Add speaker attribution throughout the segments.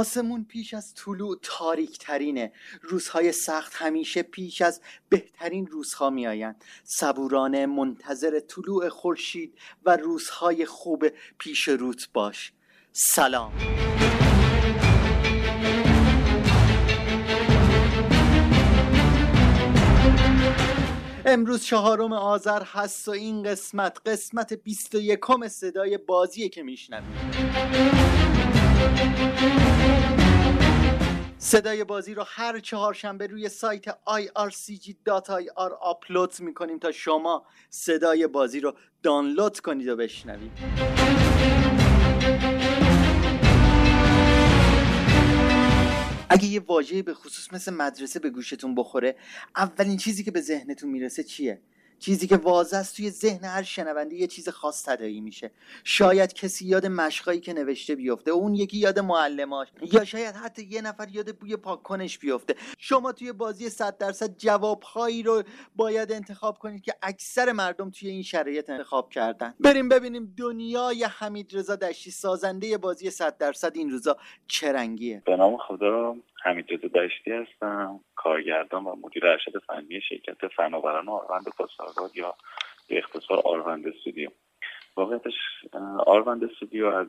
Speaker 1: آسمون پیش از طلوع تاریک ترینه. روزهای سخت همیشه پیش از بهترین روزها می آیند. صبورانه منتظر طلوع خورشید و روزهای خوب پیش روت باش. سلام. امروز 4 آذر هست و این قسمت 21 صدای بازیه که میشنوید. صدای بازی رو هر 4 شنبه روی سایت ircg.ir آپلود میکنیم تا شما صدای بازی رو دانلود کنید و بشنوید. اگه یه واژه‌ای به خصوص مثل مدرسه به گوشتون بخوره، اولین چیزی که به ذهنتون میرسه چیه؟ چیزی که واضح است توی ذهن هر شنونده یه چیز خاص تداعی میشه. شاید کسی یاد مشقایی که نوشته بیفته، اون یکی یاد معلماش، یا شاید حتی یه نفر یاد بوی پاک‌کنش بیفته. شما توی بازی 100% جوابهایی رو باید انتخاب کنید که اکثر مردم توی این شرایط انتخاب کردن. بریم ببینیم دنیای حمیدرضا دشتی، سازنده بازی 100% این روزا چه رنگیه.
Speaker 2: به نام خدا، حمیدرضا دشتی هستم، کارگردان و مدیر ارشد فنی شرکت فناوران آروند پاسارگاد یا به اختصار آروند استودیو. واقعیتش آروند استودیو از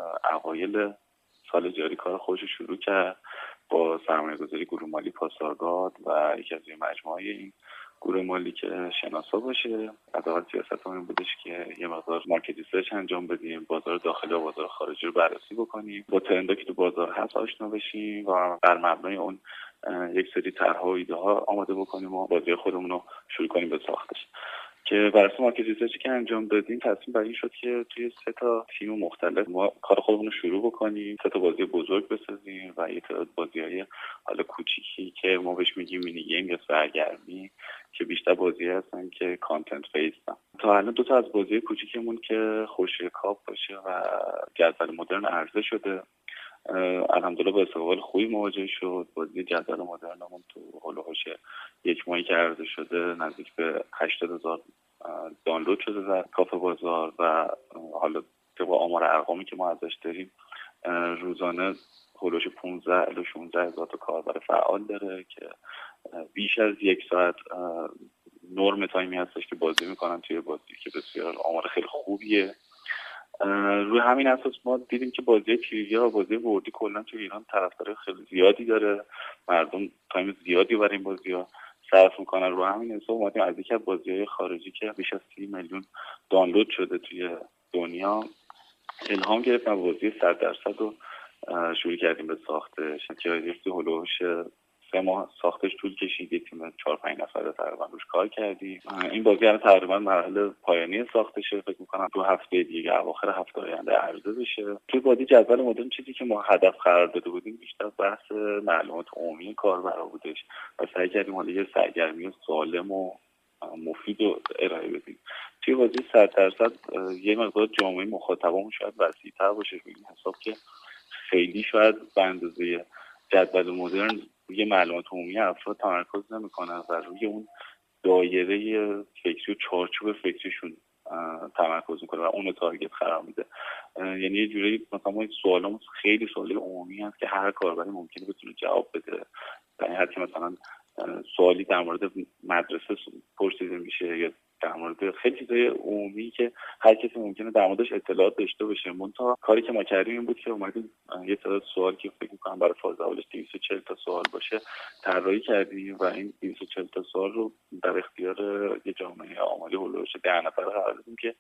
Speaker 2: اوایل سال جاری کار خودش شروع کرد با سرمایه‌گذاری گروه مالی پاسارگاد و یکی از مجموعه این گروه مالی که شناسا باشه. از اول سیاستمون بودش که یه مقدار مارکت ریسرچ انجام بدیم، بازار داخلی و بازار خارجی رو بررسی بکنیم، با ترندایی که تو بازار هست آشنا بشیم و بر مبنای اون یک سری طرح‌ها و ایده‌ها آماده بکنیم و بازی خودمون رو شروع کنیم به ساختش. که بر اساس مارکت ریسرچی که انجام دادیم تصمیم بر این شد که توی 3 تیم مختلف ما کار خودمون رو شروع بکنیم، 3 بازی بزرگ بسازیم و یه تعداد بازی‌های حالا کوچیکی که ما بهش میگیم مینی گیم یا سرگرمی که بیشتر بازی هستن که کانتنت بیسن. تا الان 2 از بازی کوچیکمون که خوشی کاپ باشه و جدول مدرن عرضه شده، الحمدلله با استقبال خوبی مواجه شد. بازی جدول مدرنمون تو هولوش 1 ماهی که عرضه شده نزدیک به 80,000 دانلود شده در کافه بازار و حالا طبق آمار ارقامی که ما ازش داریم روزانه هولوش 15 الی 16,000 تا کاربر فعال داره که بیش از 1 ساعت نرم تایمی هستش که بازی میکنن توی بازی که بسیار آمار خیلی خوبیه. روی همین اساس ما دیدیم که بازی تریویا و بازی بوردی کلا توی ایران طرفدار خیلی زیادی داره، مردم تایم زیادی برای این بازی‌ها صرف میکنن. رو همین حساب اومدیم از یکی از بازی‌های خارجی که بیش از 30 میلیون دانلود شده توی دنیا الهام گرفتیم و بازی 100% رو شروع کردیم به ساختش که یه هولوش 3 ماه ساختش طول کشید. یک تیم 4-5 نفره تقریبا روش کار کردیم. این بازی الان تقریبا مرحله پایانی ساختشه. فکر می‌کنم 2 هفته دیگه اواخر هفته آینده عرضه بشه. توی بازی جدول مدرن چیزی که ما هدف قرار داده بودیم بیشتر بحث معلومات عمومی کاربرا بودش و سعی کردیم حالا یه سرگرمی سالم و مفید رو ارائه بدیم. توی بازی 100% یه مقدار جامعه مخاطبمون شاید وسیع‌تر باشه روی این حساب که خیلی شاید به اندازه جدول مدرن روی معلومات عمومی افراد تمرکز نمی‌کنن و روی اون دایره فکری و چارچوب فکریشون تمرکز می‌کنه و اون تارگت قرار میده. یعنی یه جوری مثلا ما سوالامون خیلی سوال عمومی هست که هر کاربری ممکنه بتونه جواب بده. یعنی هر کی مثلا سوالی در مورد مدرسه پرسیده میشه یا در مورد خیلی چیزای عمومی که هر کسی ممکنه در موردش اطلاعات داشته باشه. منتها کاری که ما کردیم این بود که اومدیم یه تعداد سوال که فکر می‌کنم برای فاز اولش 240 تا سوال باشه طراحی کردیم و این 240 تا سوال رو در اختیار یه جامعه آماری هولوش 10 نفره قرار دادیم که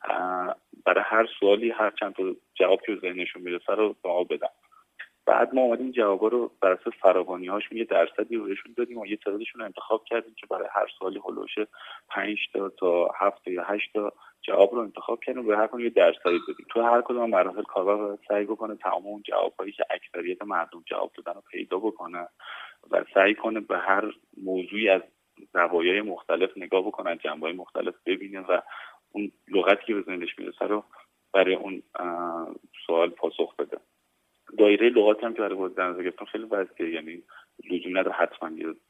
Speaker 2: برای هر سوالی هر چند تا جواب که ذهنشون میرسه رو به ما بدن. بعد ما اومدیم جوابا رو بر اساس فراوانی‌هاشون یه درصدی بهشون دادیم و یه تعدادشون رو انتخاب کردیم که برای هر سوالی هولوش 5 تا 7 یا 8 تا جواب رو انتخاب کردیم و هر کدوم یه درصدی دادیم. تو هر کدوم مراحل کاربر سعی بکنه تمام اون جوابایی که اکثریت مردم جواب دادن رو پیدا بکنه و سعی کنه به هر موضوعی از زوایای مختلف نگاه بکنه، جنبه‌های مختلف ببینه و اون لغتی که به ذهنش میرسه رو برای اون سوال پاسخ بده. دایره لغاتی هم که برای بازی در نظر گرفتم خیلی وسیعه، یعنی لزوم نداره حتما یه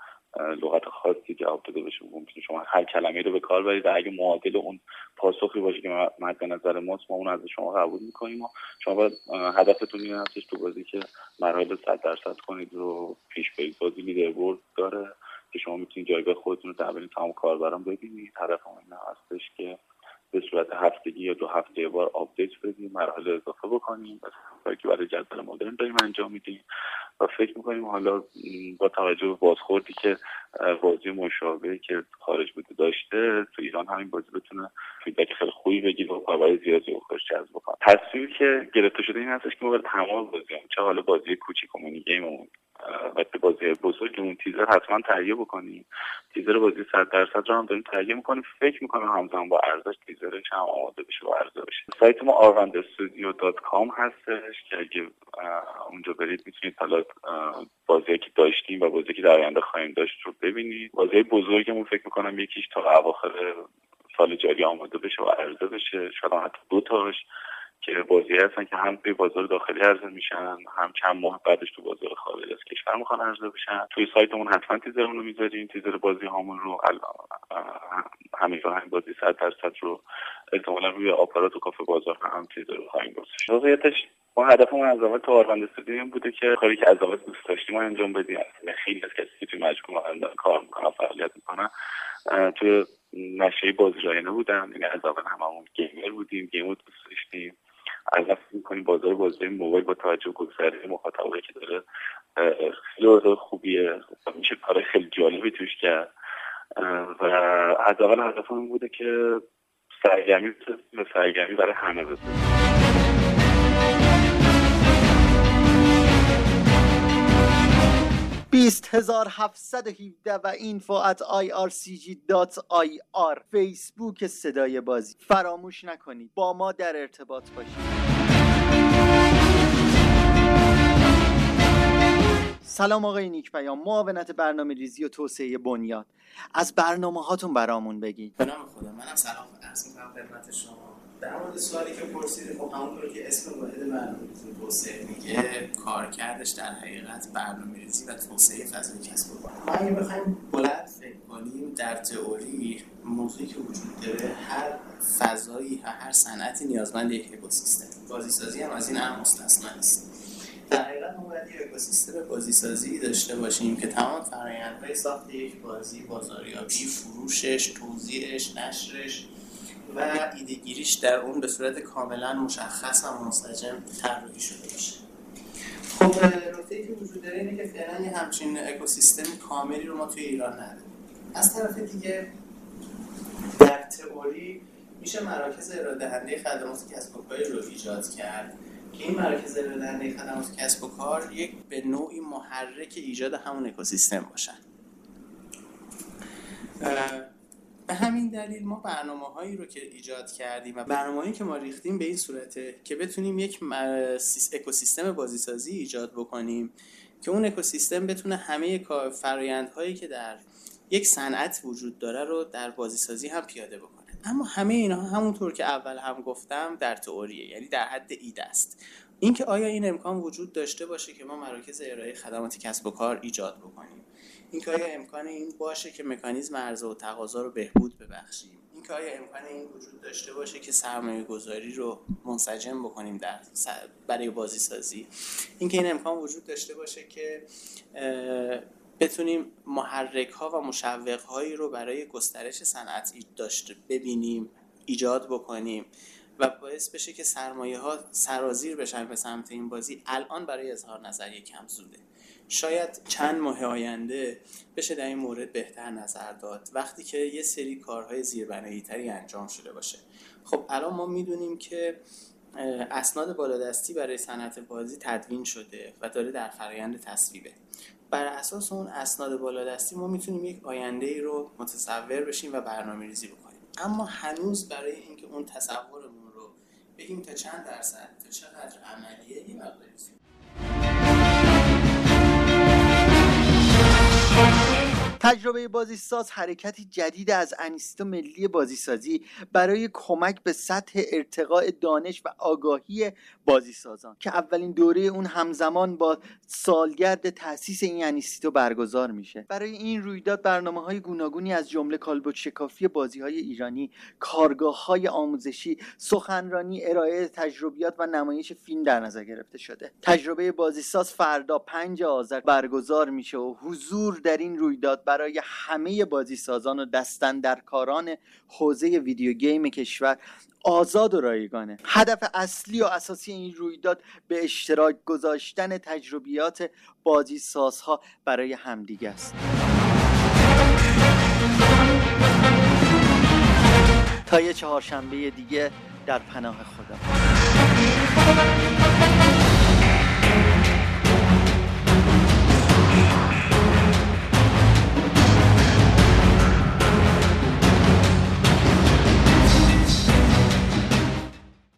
Speaker 2: لغت خاصی جواب داده بشه. ممکنه شما هر کلمه‌ای رو به کار برید و اگه معادل اون پاسخی باشه که مد نظر ماست، ما اون از شما قبول می‌کنیم. و شما باید هدفتون این هستش تو بازی که مراحل 100% کنید رو پیش برید. بازی لیدربورد داره که شما میتونید جایگاه خودتون رو در بین تمام کاربران ببینید. هدفمون این هستش که به صورت هفتگی یا 2 هفته بار آپدیت بدیم، مراحل اضافه بکنیم، کاری که برای جدول مدرن داریم انجام میدیم. و فکر میکنیم حالا با توجه به بازخوردی که بازی مشابهی که خارج بوده داشته، تو ایران همین بازی بتونه فیدبک خیلی خوبی بگیره و کاربرای زیادی خودش جذب کنه. تصمیمی که گرفته شده این هستش که ما برای تمام بازیام، چه حالا بازی کوچیک و مینی گیممون و بازی بزرگمون، تیزر حتما تهیه بکنیم. تیزر بازی 100% رو هم داریم تهیه میکنیم. فکر میکنم همزمان با ارزش تیزرش هم آماده بشه و عرضه بشه. سایت ما arvandastudio.com هستش که اگه اونجا برید میتونید حالا بازی که داشتیم و بازی که در آینده خواهیم داشت رو ببینید. بازی بزرگمون فکر میکنم یکیش تا اواخر سال جاری آماده بشه و عرضه بشه، شاید حتی 2 تاش که بازی هستن که هم توی بازار داخلی عرضه میشن، هم چند ماه بعدش تو بازار خارج از کشور میخوان عرضه بشن. توی سایتمون حتما تیزرمون رو میذاریم، تیزر بازی هامون رو همین بازی 100% رو احتمالاً روی آپارات و کافه بازار هم تیزر رو خواهیم گذاشت. واقعیتش ما هدفمون از اول تو آرواند استودیو بوده که کاری که از اول دوست داشتیم انجام بدیم. خیلی از کسی که توی مجموعه کار میکنن، فعالیت میکنن، توی نشه بازیرایی نبودن. یعنی از اول هممون گیمر بودیم، گیم رو دوست داشتیم. الان فکر می‌کنیم بازار بازی موبایل با توجه به گسترش مخاطبایی که داره خیلی خوبیه، میشه کار خیلی جالبی توش کرد. و از اول هدفمون بوده که سرگرمی برای همه بسازیم.
Speaker 1: 20717 و info@ircg.ir فیسبوک صدای بازی. فراموش نکنید با ما در ارتباط باشید. سلام آقای نیک پیام، معاونت برنامه ریزی و توسعه بنیاد. از برنامه هاتون برامون بگید.
Speaker 3: به نام خدا. منم سلام عرض می‌کنم خدمت شما. در مورد سوالی که پرسیدید، خب همونطور که اسم واحد برنامه‌ریزی و توسعه میگه، کارکردش در حقیقت برنامه‌ریزی و توسعه فضای کسب و کار. ما اگه بخوایم بلند فکر کنیم، در تئوری موضوعی که وجود داره، هر فضایی و هر صنعتی نیازمند یک اکوسیستم. بازیسازی هم از این هم مستثنا نیست. در حقیقت ما باید یک اکوسیستم بازیسازی داشته باشیم که تمام فرآیندهای ساخت یک بازی، بازاریابی، فروشش، توزیعش، نشرش و ایده‌گیریش در اون به صورت کاملا مشخص و منسجم طراحی شده باشه. خب نکته‌ای که وجود داره اینه که فعلا یه همچین اکوسیستم کاملی رو ما توی ایران نداریم. از طرف دیگه در تئوری میشه مراکز ارائه‌دهنده خدمات کسب و کاری رو ایجاد کرد که این مراکز ارائه‌دهنده خدمات کسب و کار یک به نوعی محرک ایجاد همون اکوسیستم باشن. به همین دلیل ما برنامه‌هایی رو که ایجاد کردیم و برنامه‌هایی که ما ریختیم به این صورته که بتونیم یک اکوسیستم بازیسازی ایجاد بکنیم که اون اکوسیستم بتونه همه فرآیندهایی که در یک صنعت وجود داره رو در بازیسازی هم پیاده بکنه. اما همه اینا همونطور که اول هم گفتم در تئوریه، یعنی در حد ایده است. اینکه آیا این امکان وجود داشته باشه که ما مراکز ارائه خدمات کسب و کار ایجاد بکنیم، اینکه آیا امکان این باشه که مکانیزم عرضه و تقاضا رو بهبود ببخشیم، اینکه آیا امکان این وجود داشته باشه که سرمایه گذاری رو منسجم بکنیم برای بازی سازی، اینکه این امکان وجود داشته باشه که بتونیم محرک ها و مشوق هایی رو برای گسترش صنعت ببینیم، ایجاد بکنیم و باعث بشه که سرمایه ها سرازیر بشن به سمت این بازی. الان برای اظهار نظر یکم زوده. شاید چند ماه آینده بشه در این مورد بهتر نظر داد وقتی که یه سری کارهای زیربنایی تری انجام شده باشه. خب الان ما میدونیم که اسناد بالادستی برای صنعت بازی تدوین شده و داره در فرآیند تصویبه. بر اساس اون اسناد بالادستی ما میتونیم یک آینده‌ای رو متصور بشیم و برنامه‌ریزی بکنیم. اما هنوز برای اینکه اون تصورمون رو بگیم تا چند درصد، تا چقدر عملیه، این مقداری.
Speaker 1: تجربه بازیساز حرکتی جدید از انیستو ملی بازیسازی برای کمک به سطح ارتقاء دانش و آگاهی بازیسازان که اولین دوره اون همزمان با سالگرد تأسیس این انیستو برگزار میشه. برای این رویداد برنامه‌های گوناگونی از جمله کالبد شکافی بازی‌های ایرانی، کارگاه‌های آموزشی، سخنرانی، ارائه تجربیات و نمایش فیلم در نظر گرفته شده. تجربه بازیساز فردا 5 آذر برگزار میشه و حضور در این رویداد برای همه بازیسازان و دستاندرکاران حوزه ویدیو گیم کشور آزاد و رایگانه. هدف اصلی و اساسی این رویداد به اشتراک گذاشتن تجربیات بازیسازها برای همدیگه است. تا یه چهارشنبه دیگه در پناه خدا.